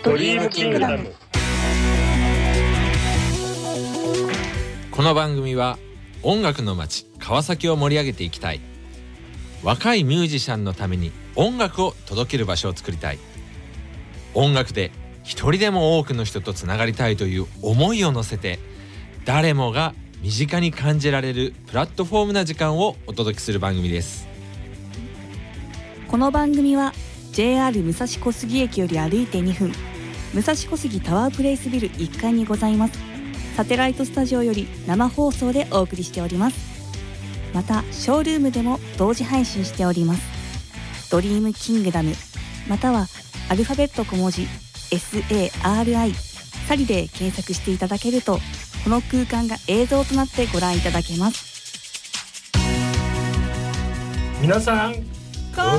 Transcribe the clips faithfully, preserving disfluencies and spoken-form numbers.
ドリームキングダム。 この番組は音楽の街川崎を盛り上げていきたい、若いミュージシャンのために音楽を届ける場所を作りたい、音楽で一人でも多くの人とつながりたいという思いを乗せて、誰もが身近に感じられるプラットフォームな時間をお届けする番組です。 この番組は ジェイアール 武蔵小杉駅より歩いてにふん、武蔵小杉タワープレイスビルいっかいにございますサテライトスタジオより生放送でお送りしております。またショールームでも同時配信しております。ドリームキングダムまたはアルファベット小文字 エスエーアールアイ サリで検索していただけると、この空間が映像となってご覧いただけます。 皆さんこんばん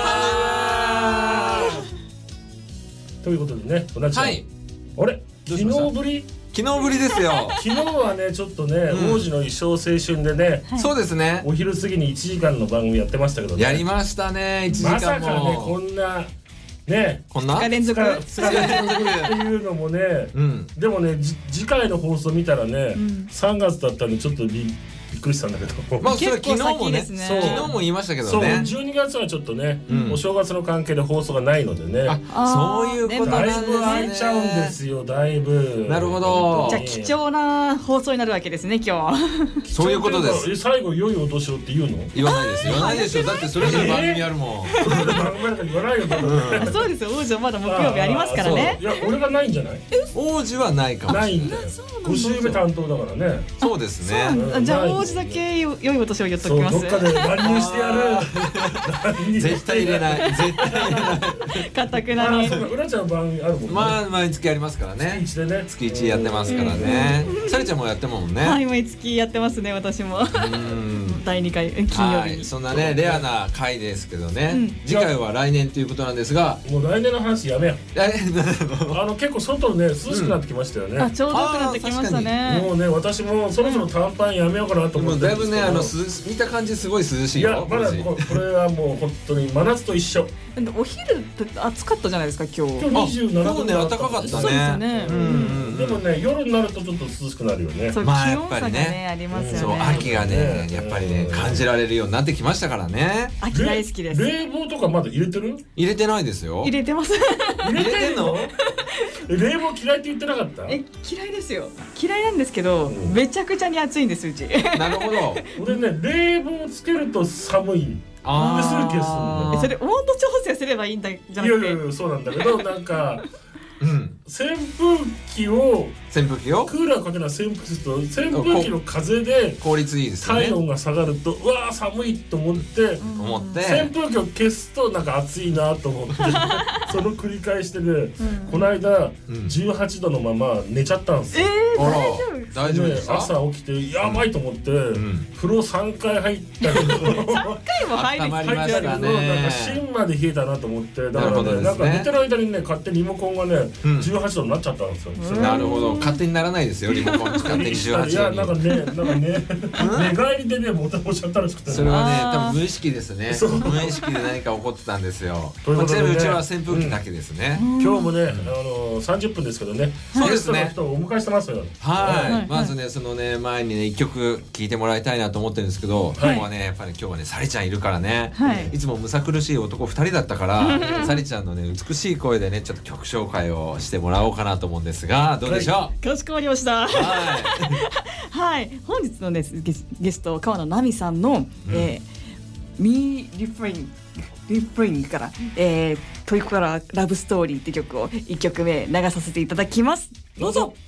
は。 ということでね、おなちゃん、 はい、 あれ昨日ぶり昨日ぶりですよ昨日はねちょっとね、うん、王子の衣装青春でね、 はい、そうですね、 お昼過ぎにいちじかんの番組やってましたけどね、 やりましたね。いちじかんもまさかねこんなねこんなふつか連続ふつか連続っていうのもね、うん、でもね次回の放送見たらね、うん、さんがつだったんでちょっとびびっくりしたんだけど、 まあそれ昨日もね、 ね昨日も言いましたけどね、 そうじゅうにがつはちょっとね、うん、お正月の関係で放送がないのでね、 あそういうことなんですね。 だいぶ空いちゃうんですよ、だいぶ。 なるほど。 じゃあ貴重な放送になるわけですね今日そういうことです。 最後良いお年をって言うの？ 言わないです言わないでしょだってそれぞれ番組あるもん、えー、 番組なんか言わないよ、 うん、そうですよ、王子はまだ木曜日ありますからね。 いや俺がないんじゃない？ 王子はないかもしれない。 ないんだよ、ご週目担当だからね。 そうですね。 じゃあ王子だけ良いお年を言っときます。 どっかで乱入してやる絶対入れない絶対入れないかたくなに。 うらちゃん番組あるもんね。まあ毎月やりますからね。 月いちでね、 月いちやってますからね。さりちゃんもやってもんね。 はい、毎月やってますね私も。だいにかい金曜日に。そんなねレアな回ですけどね、次回は来年ということなんですが、 もう来年の話やめよう。あの結構外ね涼しくなってきましたよね。 あちょうど良くなってきましたね。 もうね私もそろそろ短パンやめようかなと思ってるんですけど、 だいぶねあの見た感じすごい涼しいよ。 いやまだこれはもう本当に真夏と一緒。 お昼暑かったじゃないですか今日。 今日にじゅうななどね、暖かかったね。 そうですよね。 でもね夜になるとちょっと涼しくなるよね。 そう、気温差がねありますよね。 そう秋がねやっぱりね感じられるようになってきましたからね。 秋大好きです。 冷房とかまだ入れてる？ 入れてないですよ。 入れてます。 入れてんの？冷房嫌いって言ってなかった？ え嫌いですよ。嫌いなんですけどめちゃくちゃに暑いんですうち。 なるほど。 俺ね冷房つけると寒い。あする気がする。 それ温度調整すればいいんだじゃなくて。 いやいやそうなんだけどなんか。うん、扇風機を扇風機をクーラーかけな扇風機と扇風機の風で効率いいですよね。 体温が下がるとうわー寒いと思って思って扇風機を消すとなんか暑いなと思ってその繰り返してで、うん、この間、うん、じゅうはちどのまま寝ちゃったんですよ。 えー、大丈夫ですか？ 大丈夫ですか？ 朝起きてやばいと思って、うん、風呂さんかい入ったけどさんかいも入る入ったけどなんか芯まで冷えたなと思ってだからね、ねなんか寝てる間にね勝手にリモコンがねじゅうはちどになっちゃったんですよ。 なるほど、勝手にならないですよリモコン勝手にじゅうはちどに。 いやなんかねなんかね寝返りでねボタン押しちゃったらしくて、 それはね多分無意識ですね。無意識で何か起こってたんですよ。ちなみにうちは扇風機だけですね。 今日もねあのさんじゅっぷんですけどね、 そうですね、 ゲストの人をお迎えしてますよ。 はい、まずねそのね前にねいっきょく聴いてもらいたいなと思ってるんですけど、今日はねやっぱり今日はねサリちゃんいるからね、いつもむさ苦しい男ふたりだったからサリちゃんのね美しい声でねちょっと曲紹介をしてもらおうかなと思うんですが、どうでしょう？ かしこまりました。はい、本日のねゲスト川野奈美さんのミーリフレインリフレインから、えー、トイコララブストーリーって曲をいっきょくめ流させていただきます。どうぞ。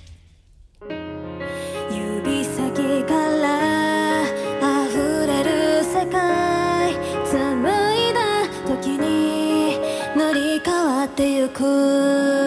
指先から溢れる世界、紡いだ時に塗り替わってゆく。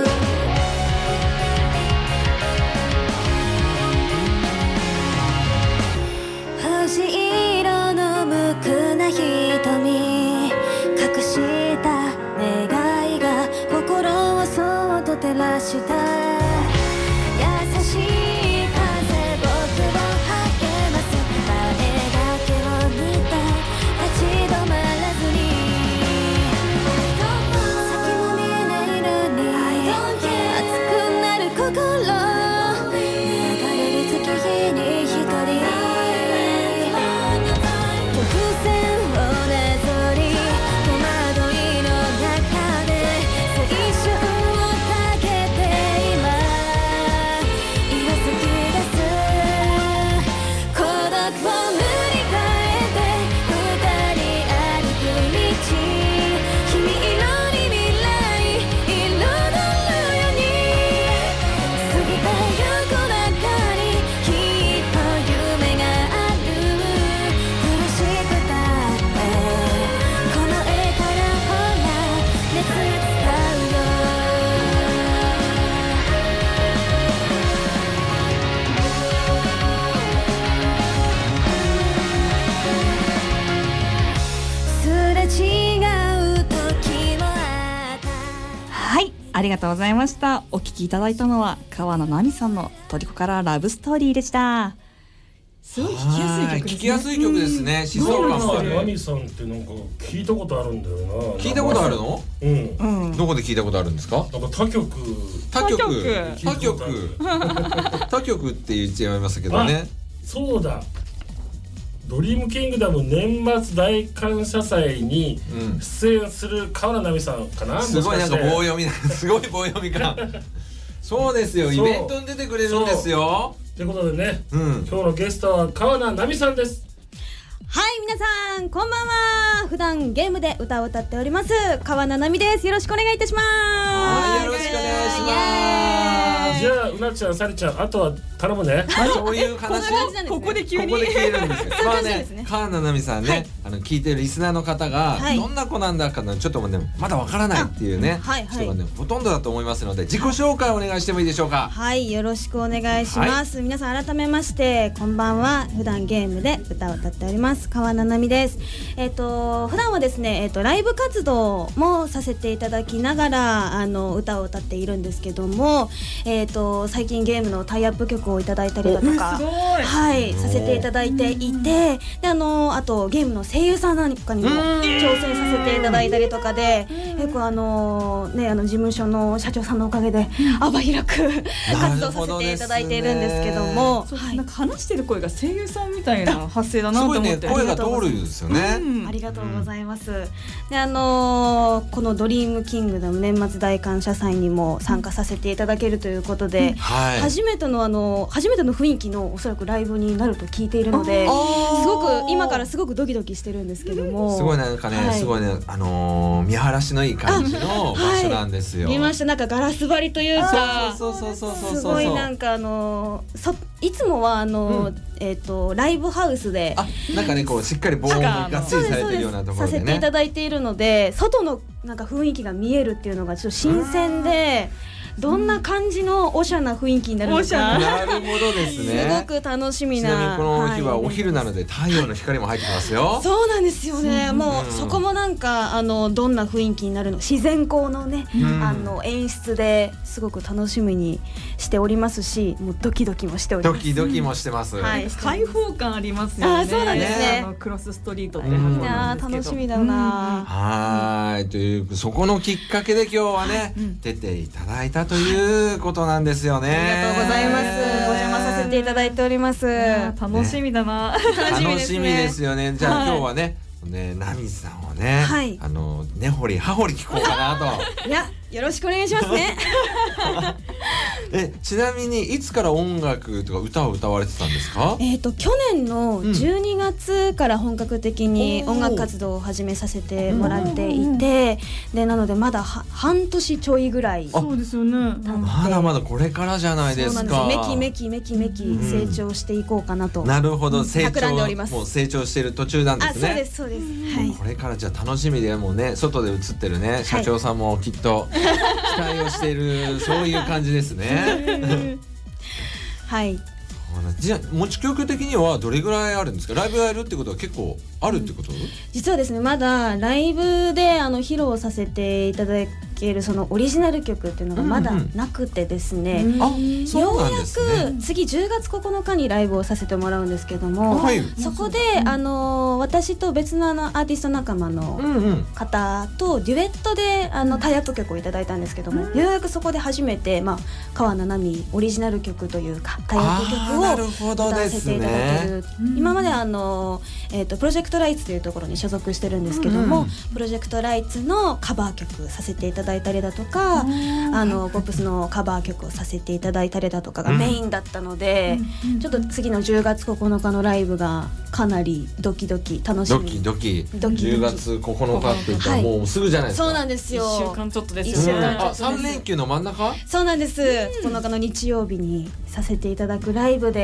星色の無垢な瞳、隠した願いが心をそっと照らした。優しい風僕を励ます。前だけを見た立ち止まらずに、先も見えないのに I don't care ありがとうございました。お聞きいただいたのは川名奈美さんのトリコからラブストーリーでした。すごい聞きやすい曲ですね。 聞きやすい曲ですね。疾走感もある。 奈美さんってなんか聞いたことあるんだよな。 聞いたことあるの？ うん。 どこで聞いたことあるんですか？ なんか他局。 他局。他局。他局って言っちゃいましたけどね。 そうだ。ドリームキングダム年末大感謝祭に出演する川名奈美さんかな、 うん、すごいなんか棒読みすごい棒読みかそうですよ、イベントに出てくれるんですよ。 ということでね、うん、今日のゲストは川名奈美さんです。 はい、皆さんこんばんは。普段ゲームで歌を歌っております川名奈美です。よろしくお願いいたします。 はい、よろしくお願いします。 じゃあうなちゃん、さりちゃん、あとは頼むね。 そういう話ここで急にここで消えるんですよ。まあね、川名奈美さんね、あの聞いてるリスナーの方がどんな子なんだかちょっとねまだわからないっていうね人がねほとんどだと思いますので、自己紹介お願いしてもいいでしょうか。 はい、よろしくお願いします。皆さん改めましてこんばんは。普段ゲームで歌を歌っております川名奈美です。えっと普段はですね、えっとライブ活動もさせていただきながらあの歌を歌っているんですけども、えっと最近ゲームのタイアップ曲をいただいたりだとか、はいさせていただいていて、であのあとゲームの声優さんなんかにも挑戦させていただいたりとかで、結構あのねあの事務所の社長さんのおかげで幅広く活動させていただいているんですけども、 なんか話してる声が声優さんみたいな発声だなと思って、 すごいね、声が通るんですよね。 ありがとうございます。であのこのドリームキングダム年末大感謝祭にも参加させていただけるということで、はい、初めてのあの初めての雰囲気のおそらくライブになると聞いているので、すごく今からすごくドキドキしてるんですけども、 すごいなんかね、はい、すごいねあのー、見晴らしのいい感じの場所なんですよ。 はい、見ました。なんかガラス張りというか、 そうそうそうそうそう、 すごいなんかあのー、そいつもはあのーうん、えっとライブハウスであなんかねこうしっかり防音ががっつりされてるようなところでねさせていただいているので、外のなんか雰囲気が見えるっていうのがちょっと新鮮で。どんな感じのおしゃな雰囲気になるのか、 なるほどですね。 すごく楽しみな。 ちなみにこの日はお昼なので太陽の光も入ってますよ。 そうなんですよね。もうそこもなんかあのどんな雰囲気になるの、自然光のね、うん、あの演出ですごく楽しみにしておりますし、もうドキドキもしております。 ドキドキもしてます。 はい、開放感ありますよね。 あ、そうなんですね。 あのクロスストリートっていいな、楽しみだな。 はい、というそこのきっかけで今日はね、うん、出ていただいたということなんですよね。 ありがとうございます。お邪魔させていただいております。 楽しみだな。 楽しみですよね。じゃあ今日はね、ね奈美さんをね、はい、あの根掘り葉掘り聞こうかなと。 いや、よろしくお願いしますね。 え、ちなみにいつから音楽とか歌を歌われてたんですか？ えっと去年のじゅうにがつから本格的に音楽活動を始めさせてもらっていて、でなのでまだは半年ちょいぐらい。 そうですよね。 まだまだこれからじゃないですか。 そうなんです。めきめきめきめき成長していこうかなと。 なるほど、成長もう成長している途中なんですね。 あ、そうですそうです。はい。 これからじゃあ楽しみで、もうね外で映ってるね社長さんもきっと期待をしているそういう感じですね。 はい。 じゃあ持ち曲的にはどれぐらいあるんですか？ライブやるってことは結構あるってこと？うん、 実はですね、まだライブであの披露させていただけるそのオリジナル曲っていうのがまだなくてですね、うんうん、あ、そうなんですね。ようやく次じゅうがつここのかにライブをさせてもらうんですけども、はい、そこで、うん、あの私と別のあのアーティスト仲間の方とデュエットであのタイアップ曲をいただいたんですけども、うん、ようやくそこで初めて、まあ、川名奈美オリジナル曲というかタイアップ曲を歌わせていただける、ね、今まであの、えーと、プロジェクトライツというところに所属してるんですけども、うん、プロジェクトライツのカバー曲させていただいたりだとか、うん、あのポップスのカバー曲をさせていただいたりだとかがメインだったので、うん、ちょっと次のじゅうがつここのかのライブがかなりドキドキ楽しみ。 ドキドキじゅうがつここのかって言ったらもうすぐじゃないですか。 そうなんですよ。 いっしゅうかんちょっとですよね。 あ、さんれんきゅうの真ん中？ そうなんです。ここのかの日曜日にさせていただくライブで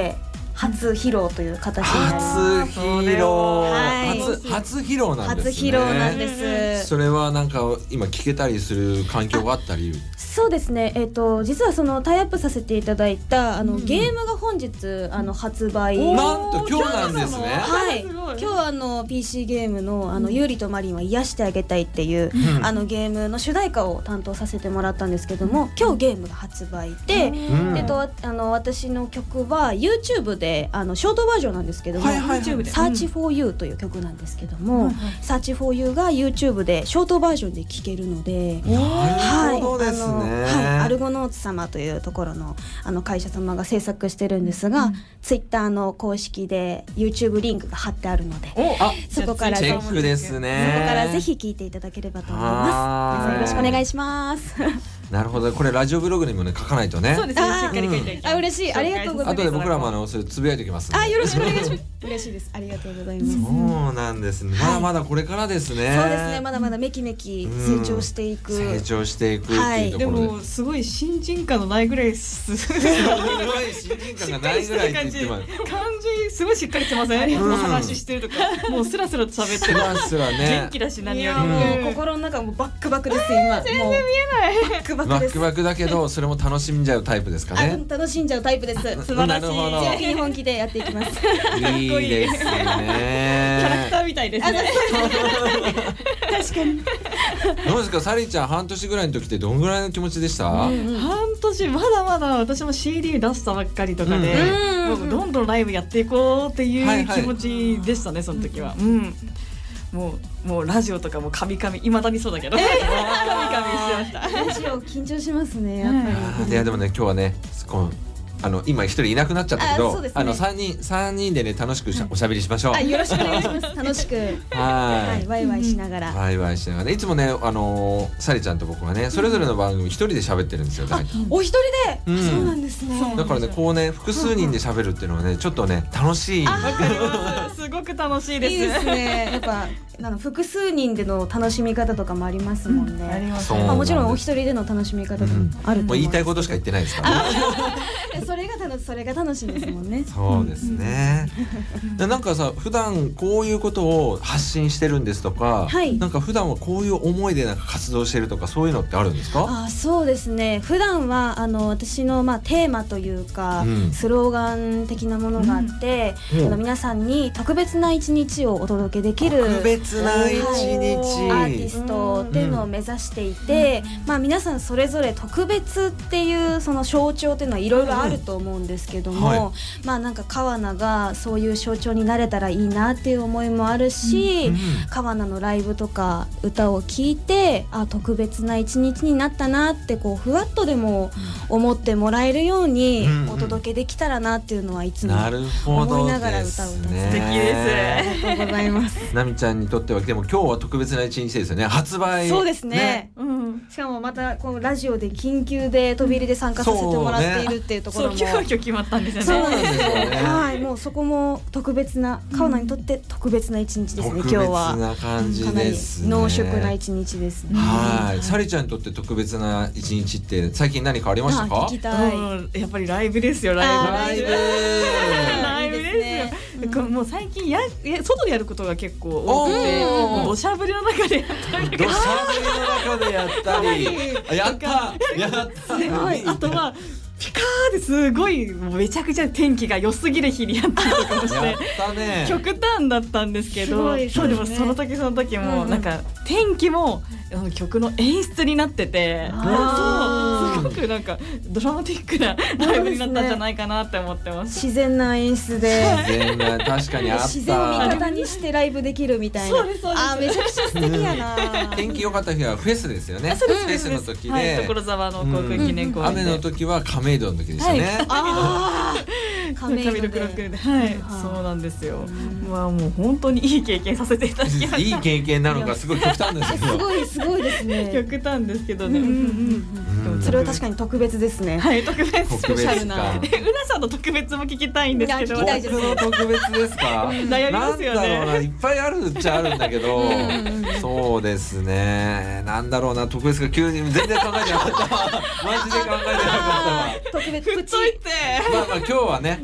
初披露という形で初披露、 はい初初披露なんですね。 初披露なんです。 それはなんか今聞けたりする環境があったり。 そうですね、えー、と実はそのタイアップさせていただいたあの、うん、ゲームが本日あの発売、 なんと今日なんですね。 はい、今日あの ピーシー ゲームの「あのユーリとマリンは癒してあげたい」っていう、うん、あのゲームの主題歌を担当させてもらったんですけども、今日ゲームが発売で、うん、えー、とあの私の曲は YouTube であのショートバージョンなんですけども、はいはいはい、Search for You という曲なんですけども、うん、Search for You が YouTube でショートバージョンで聴けるので、 なるほどですね。 はい、アルゴノーツ様というところのあの会社様が制作してるんですが、うん、ツイッターの公式で YouTube リンクが貼ってあるので、そこからチェックですね。 そこからぜひ聞いていただければと思います。よろしくお願いします。 なるほど、これラジオブログにもね書かないとね。 そうですね、しっかり書いて、うん、あ、嬉しい、ありがとうございます。 後で僕らもあのそれつぶやいておきます。 あ、よろしくお願いします。嬉しいです、ありがとうございます。 そうなんですね、まだまだこれからですね。 そうですね、まだまだめきめき成長していく、 成長していくっていうところで、はい、 でもすごい新人感のないぐらいすすごい新人感がないぐらいって言ってます。 感じすごいしっかりしてません、うん、話してるとかもうスラスラと喋ってる、 スラスラね、 元気だし何よりもう心の中もバックバックです今。 全然見えない、 バックバックです。 バックバックだけどそれも楽しんじゃうタイプですかね。 楽しんじゃうタイプです。 素晴らしい。 強気に本気でやっていきます。 いいですね。キャラクターみたいですね。 確かに。 どうですか、サリーちゃん半年ぐらいの時ってどんぐらいの気持ちでした？ うんうん、半年まだまだ私も シーディー 出したばっかりとかで、うん、もうどんどんライブやっていこうっていう気持ちでしたね、はいはい、その時は。うん、もうもうラジオとかもカミカミ、未だにそうだけど、えー、カミカミしてました。 ラジオ緊張しますね、やっぱり。 いやでもね、今日はね、このあの今一人いなくなっちゃったけど、あ、ね、あの三人三人でね楽しくおしゃべりしましょう。 あ、よろしくお願いします。楽しく、はい、ワイワイしながら、 ワイワイしながら、いつもね、あのー、サリちゃんと僕はねそれぞれの番組一人で喋ってるんですよ。 あ、お一人で、うん、そうなんですね。 だからね、こうね複数人で喋るっていうのはねちょっとね楽しい。 わかります。すごく楽しいです。 いいですね。やっぱあの複数人での楽しみ方とかもありますもんね。うん、あります。まあもちろんお一人での楽しみ方もあると思うんです。 もう言いたいことしか言ってないですからね。 それが楽しそれが楽しいですもんね。 そうですね。でなんかさ、普段こういうことを発信してるんですとか、はい、なんか普段はこういう思いでなんか活動してるとかそういうのってあるんですか？ あ、そうですね。普段はあの私のまあテーマというか、うん、スローガン的なものがあって、うん、あの皆さんに特別な一日をお届けできる特別な一日、はい、 アーティストっていうのを目指していて、うん、まあ皆さんそれぞれ特別っていうその象徴っていうのはいろいろあると思うんですけども、はい、まあなんか川名がそういう象徴になれたらいいなっていう思いもあるし、うんうん、川名のライブとか歌を聴いて、あ、特別な一日になったなってこうふわっとでも思ってもらえるようにお届けできたらなっていうのはいつも思いながら歌を歌って、素敵です。 ありがとうございます。 なみちゃんにとってはでも今日は特別な一日ですよね。発売。 そうですね。ね、うん、しかもまたこうラジオで緊急で飛び入りで参加させてもらっているっていうところも、 そう、急遽決まったんですよね。 そうなんですよね。はい、もうそこも特別な、川名にとって特別な一日ですね、今日は。 特別な感じですね。 濃縮な一日ですね。 はい、サリちゃんにとって特別な一日って最近何かありましたか？ 聞きたい。 うん、やっぱりライブですよ、ライブ。ライブですよ。もう最近や外でやることが結構多くて、おしゃべりの中でやったり、 おしゃべりの中でやったり、やったやった。 すごい。あとはピカーですごいめちゃくちゃ天気が良すぎる日にやったりとかもして、 やったね、 極端だったんですけど、そうでもその時その時もなんか天気も曲の演出になってて、すごくなんかドラマティックなライブになったんじゃないかなって思ってます。 自然な演出で、 自然な、確かにあった。 自然を味方にしてライブできるみたいな。 そうですそうです。 あ、めちゃくちゃ素敵やな。 天気良かった日はフェスですよね。フェスの時で、 所沢の航空記念公園で、 雨の時は亀戸の時でしたね。 ああ、 亀戸で、はい、そうなんですよ。まあもう本当にいい経験させていただきました。 いい経験なのかすごい極端ですけど。 すごいすごいですね。 極端ですけどね。 それは確かに特別ですね。 はい、特別。 スペシャルな。 うなさんの特別も聞きたいんですけど。 聞きたいです。 僕の特別ですか。 悩みますよね。 なんだろうな、いっぱいあるっちゃあるんだけど、そうですね。なんだろうな、特別か急に全然考えてなかった。マジで考えてなかったわ。 特別振っといて。 まあまあ今日はね、あ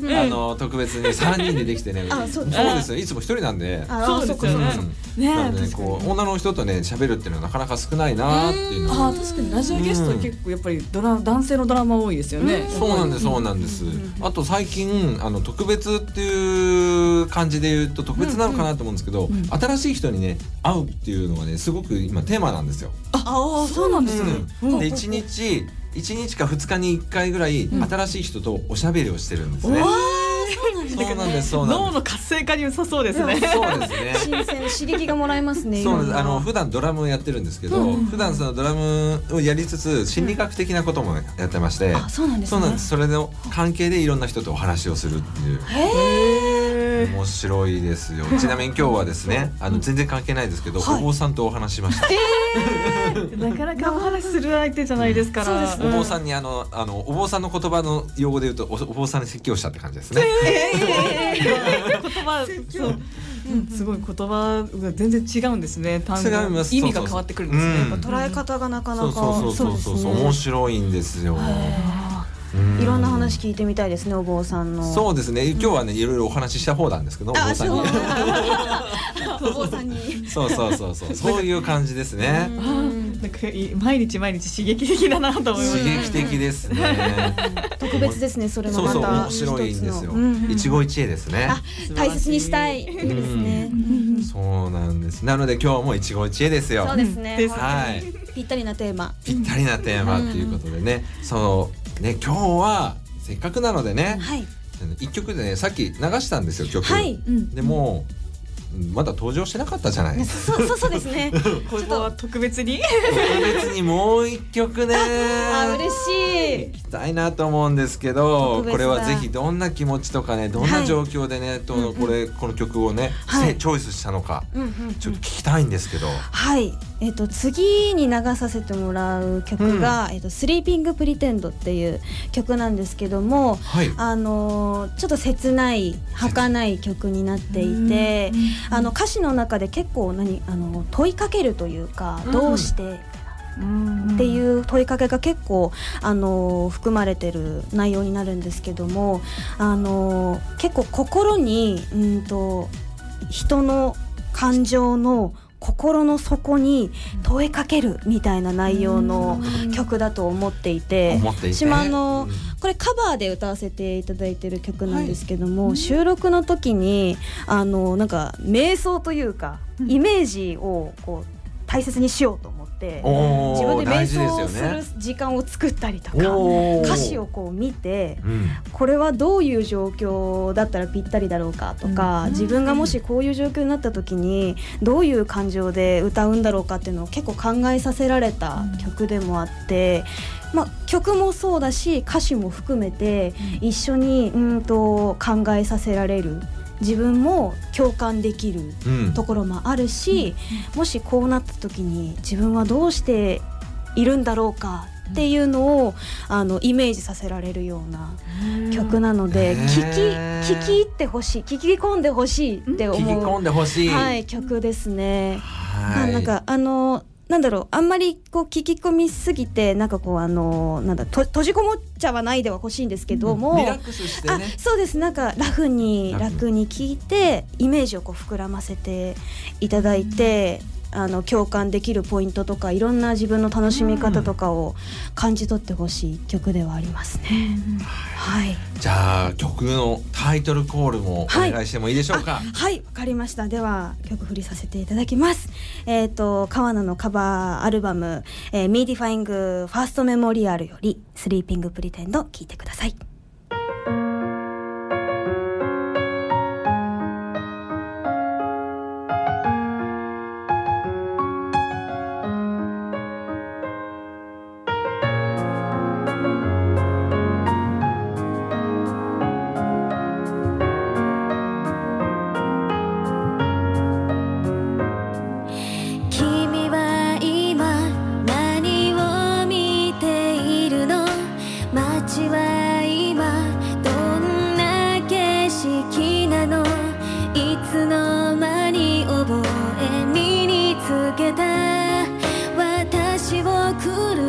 あの特別にさんにんでできてねあそうですそうですよいつも一人なんであそうですよねうんなのでねこう女の人とね喋るっていうのはなかなか少ないなっていうのあー確かにラジオゲストは結構やっぱりドラ男性のドラマ多いですよね。 そうなんですそうなんです。あと最近あの特別っていう感じで言うと特別なのかなと思うんですけど、新しい人にね会うっていうのがねすごく今テーマなんですよ。 ああそうなんですね。 でいちにちいちにちかふつかにいっかいぐらい新しい人とおしゃべりをしてるんですね。そうなんですそうなんです。 脳の活性化に良さそうですね。 そうですね。 新鮮刺激がもらえますね。 そうです。あの普段ドラムをやってるんですけど、普段そのドラムをやりつつ心理学的なこともやってまして、 あそうなんですね。 そうなんです。それの関係でいろんな人とお話をするっていう。 へ面白いですよ。ちなみに今日はですね、あの全然関係ないですけど、お坊さんとお話しました。 なかなかお話しする相手じゃないですから。 お坊さんにあのあのお坊さんの言葉の用語で言うとおお坊さんに説教したって感じですね。 言葉そうすごい言葉が全然違うんですね。単語違います意味が変わってくるんですね。 うんやっぱ捉え方がなかなかそうそうそうそうそう面白いんですよ。 いろんな話聞いてみたいですねお坊さんの。 そうですね今日はねいろいろお話しした方なんですけどお坊さんにお坊さんにそうそうそうそうそういう感じですね。 なんか毎日毎日刺激的だなと思います。 刺激的ですね。 特別ですねそれもそうそうまた面白いんですよ。 うんうん一期一会ですね。 あ大切にしたいですね。 そうなんです。なので今日も一期一会ですよ。 そうですね。 はいぴったりなテーマ。 ぴったりなテーマということでね、そのね今日はせっかくなのでね、 はい。 一曲でねさっき流したんですよ曲。 はい。 でもまだ登場してなかったじゃない。 そうそうそうですね。 ここは特別に特別にもう一曲ね。 あ嬉しい。 行きたいなと思うんですけど、 特別だこれはぜひどんな気持ちとかねどんな状況でね、とこれこの曲をね、 はいチョイスしたのか、 うんうんちょっと聞きたいんですけど。 はい。えっと次に流させてもらう曲が、えっとスリーピングプリテンドっていう曲なんですけども、 はい。 あのちょっと切ない儚い曲になっていて、あの歌詞の中で結構何あの問いかけるというか、 うんどうしてっていう問いかけが結構あの含まれてる内容になるんですけども、あの結構心にうんと人の感情の心の底に問いかけるみたいな内容の曲だと思っていて、 思っていて私もあの、 うんこれカバーで歌わせていただいてる曲なんですけども、はい、収録の時にあのなんか瞑想というかイメージをこう大切にしようと思って自分で瞑想をする時間を作ったりとか、歌詞をこう見て、うん、これはどういう状況だったらぴったりだろうかとか、うん、自分がもしこういう状況になった時にどういう感情で歌うんだろうかっていうのを結構考えさせられた曲でもあって、まあ、曲もそうだし歌詞も含めて一緒にうんと考えさせられる、自分も共感できるところもあるし、うん、もしこうなった時に自分はどうしているんだろうかっていうのをあのイメージさせられるような曲なので、聞き聞き入ってほしい、聞き込んでほしいって思う、 聞き込んでほしい、 はい、曲ですね。 はい、 なんかあのなんだろう、あんまりこう聞き込みすぎてなんかこうあのなんだと閉じこもっちゃわないでは欲しいんですけども、 うん、リラックスしてね。 あ、そうです。なんかラフに楽に聞いてイメージをこう膨らませていただいて、うん、あの共感できるポイントとかいろんな自分の楽しみ方とかを感じ取ってほしい曲ではありますね。うん、はい。 じゃあ曲のタイトルコールもお願いしてもいいでしょうか。 はい、わかりました。では曲振りさせていただきます。えっと川名のカバーアルバム、えー、ミーディファイングファーストメモリアルよりスリーピングプリテンド聴いてください。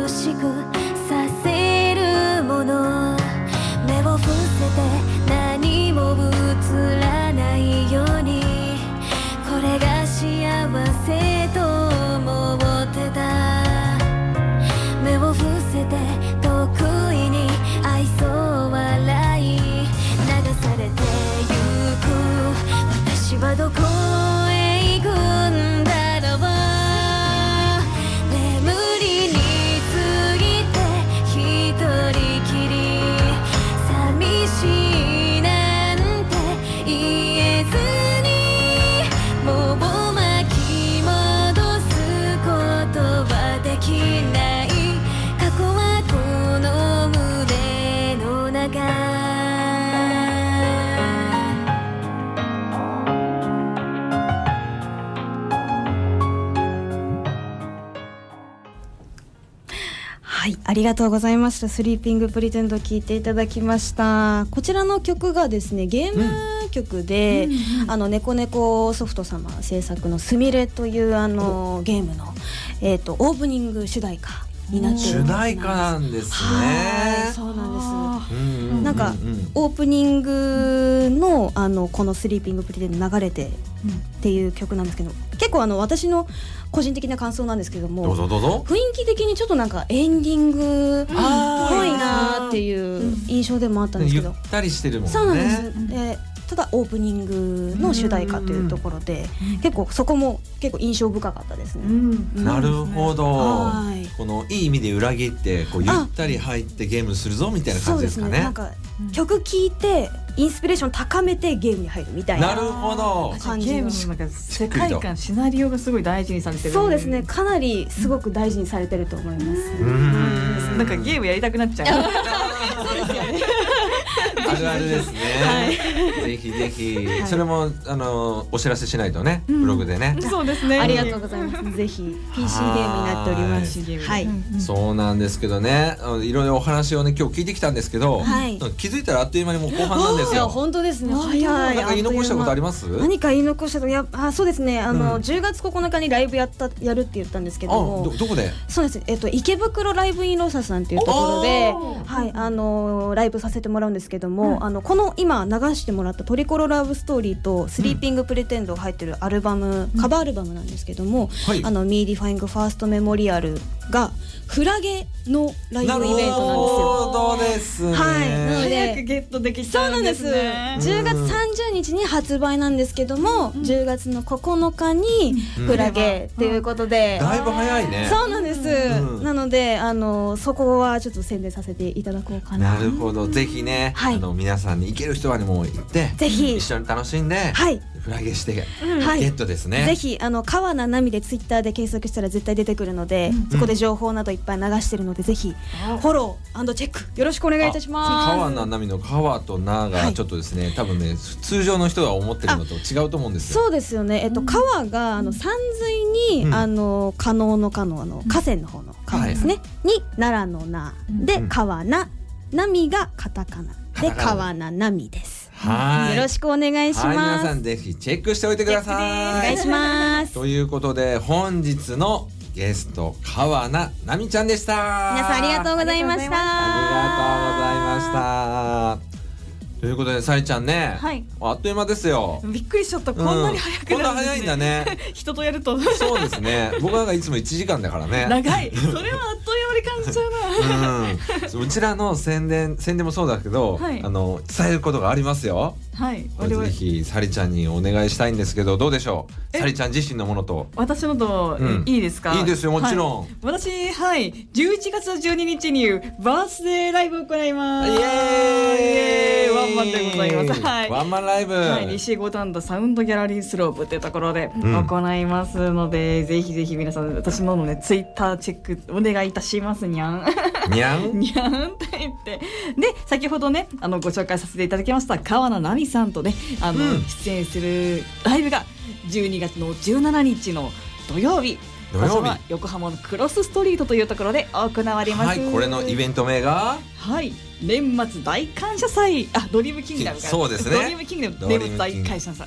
させるもの、目を伏せて何幸せと思ってた。目を伏せて得意に愛想笑い流されてゆく。私はどこへ行くんだろう。眠りについて一人きり寂しいなんて言えずにもう巻き戻すことはできない。過去はこの胸の中。 はい、ありがとうございました。スリーピングプリテンド聞いていただきました。こちらの曲がですね、ゲーム曲で、うん、あのネコネコソフト様制作のスミレというあのゲームの、えーと、オープニング主題歌になっている。 主題歌なんですね。 はい、そうなんです。 うんうんうん、 なんかオープニングのあのこのスリーピングプリテンド流れてっていう曲なんですけど、結構あの私の個人的な感想なんですけども、 どうぞどうぞ。 雰囲気的にちょっとなんかエンディングっぽいなっていう印象でもあったんですけど、 ゆったりしてるもんね。 そうなんです。でただオープニングの主題歌というところで、うんうん、結構そこも結構印象深かったですね。うんうん、 なるほど。はい、このいい意味で裏切ってこうゆったり入ってゲームするぞみたいな感じですかね。 そうですね。なんか曲聴いてインスピレーション高めてゲームに入るみたいな。 なるほど。 感じのゲームのなんか世界観シナリオがすごい大事にされてる。 そうですね。かなりすごく大事にされてると思います。 うん。なんかゲームやりたくなっちゃう。 そうですよね。 あるあるですね。はい、ぜひぜひ、はい、それもあのお知らせしないとね、ブログでね。 うん、そうですね。 ありがとうございます。ぜひ ピーシー ゲームになっております。 はい。そうなんですけどね、いろいろお話をね今日聞いてきたんですけど、はい、気づいたらあっという間にもう後半なんですよ。 本当ですね。早い。 なんか言い残したことあります？ 何か言い残したこと、やあそうですね。あの、うん、じゅうがつここのかにライブやったやるって言ったんですけども、 ど, どこで？ そうです。えっと池袋ライブインローサスさんっていうところで、はいあのライブさせてもらうんですけども、うん、あのこの今流してもらったトリコロラブストーリーとスリーピングプレテンドが入ってるアルバム、うん、カバーアルバムなんですけども、はい、あのミーディファイングファーストメモリアルがフラゲのライブイベントなんですよ。なるほどですね。 はい。なので早くゲットできちゃうんですね。そうなんです。 じゅうがつさんじゅうにちに発売なんですけども、うん、じゅうがつのここのかにフラゲっていうことで、 うん、だいぶ早いね。 そうなんです。うん、なのであのそこはちょっと宣伝させていただこうかな。 なるほど。ぜひね、はい、あの皆さんに行ける人はにも行ってぜひ一緒に楽しんで、はい、フラゲしてゲットですね。 ぜひあの川名奈美でツイッターで検索したら絶対出てくるので、うん、そこで情報などいっぱい流してるので、ぜひフォロー&チェックよろしくお願いいたします。 川名奈美の川と名がちょっとですね、はい、多分ね通常の人が思ってるのと違うと思うんですよ。 そうですよね。えっと川があの山水に、うん、あの加納の加のあの河川の方の川ですね、はい、に奈良の奈で川名、奈美がカタカナで川名奈美です。はい、よろしくお願いします。はい、 皆さんぜひチェックしておいてください。 お願いします。 ということで本日のゲスト川名奈美ちゃんでした。 皆さんありがとうございました。 ありがとうございました。ということでさりちゃんね、はい、あっという間ですよ。 びっくりしちゃった。こんなに早くなるんですね。こんな早いんだね。 人とやるとそうですね。僕なんかいつもいちじかんだからね。 長い。それはあっという間に感じちゃうな。うん、うちらの宣伝宣伝もそうだけど、はい、あの伝えることがありますよ。 はい。 ぜひさりちゃんにお願いしたいんですけど、どうでしょう。さりちゃん自身のものと。 私のと、うん、いいですか。 いいですよ、もちろん。 はい、私はいじゅういちがつじゅうににちにバースデーライブを行います。 イエーイ。イエーイ。 ワンマンでございます。はい、 ワンマンライブ、はい、西五反田サウンドギャラリースロープっていうところで行いますので、うん、ぜひぜひ皆さん私のねツイッターチェックお願いいたしますにゃんにゃんにゃんって言ってで先ほどねあのご紹介させていただきました川名奈美さんとねあの、うん、出演するライブがじゅうにがつのじゅうしちにちの土曜日場所は横浜のクロスストリートというところで行われます。 はい、これのイベント名がはい年末大感謝祭あドリームキングダムそうですねドリームキングダム年末大感謝祭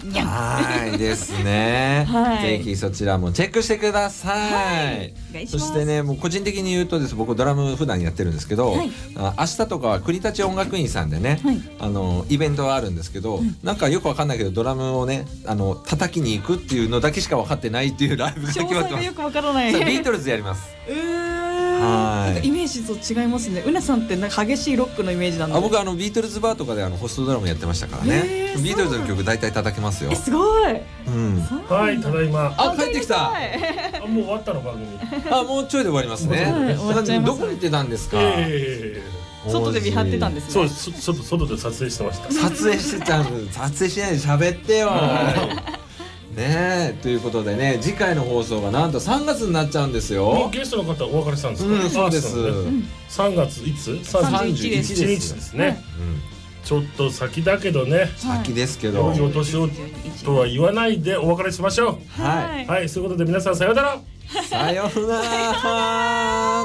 はいですね、 はいぜひそちらもチェックしてください、 はいお願いしますそしてねもう個人的に言うとです僕ドラム普段やってるんですけど、 はいあ明日とかは国立音楽院さんでね、 はいあのイベントがあるんですけど、なんかよくわかんないけどドラムをねあの叩きに行くっていうのだけしか分かってないっていうライブが決詳まってます細がよくわからない。 そうビートルズやりますうーんはいなんかイメージと違いますね。うなさんってなんか激しいロックのイメージなんで。 あ僕あのビートルズバーとかであのホストドラムやってましたからねへービートルズの曲大体叩けますよえすごい。 うんはい、ただいま。 あ帰ってきたはいあ、もう終わったの番組。 あもうちょいで終わりますね、 はい終わっちゃいますどこに行ってたんですか、 え外で見張ってたんですね。 えそうです。そ外外で撮影してました。 撮影してたんです撮影しないで喋ってよねえということでね次回の放送がなんとさんがつになっちゃうんですもうよゲストの方お別れしたんですか。 うんそうです三月いつ？三さんじゅういち十一日ですね。ちょっと先だけどね。 先ですけど良いお年をとは言わないでお別れしましょう。 はいはい、そういうことで皆さんさようなら。 さようなら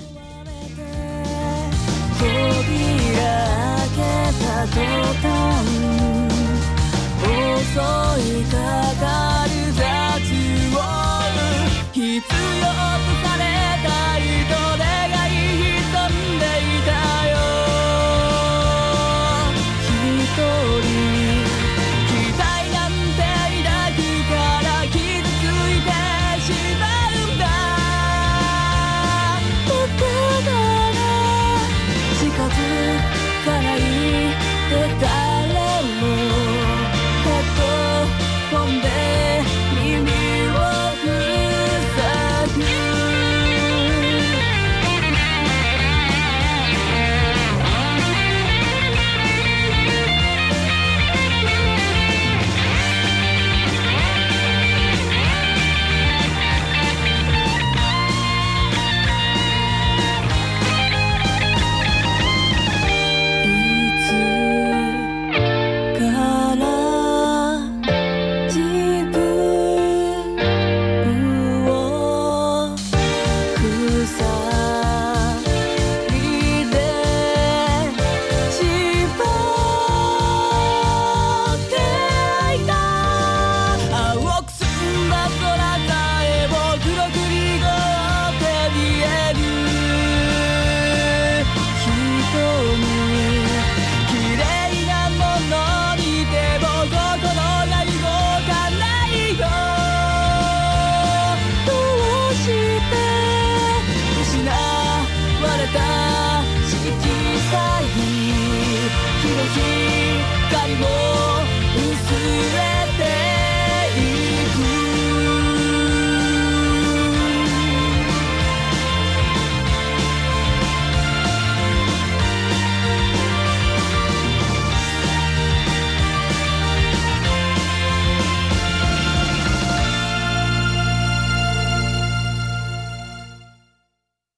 扉開けた途端遅いから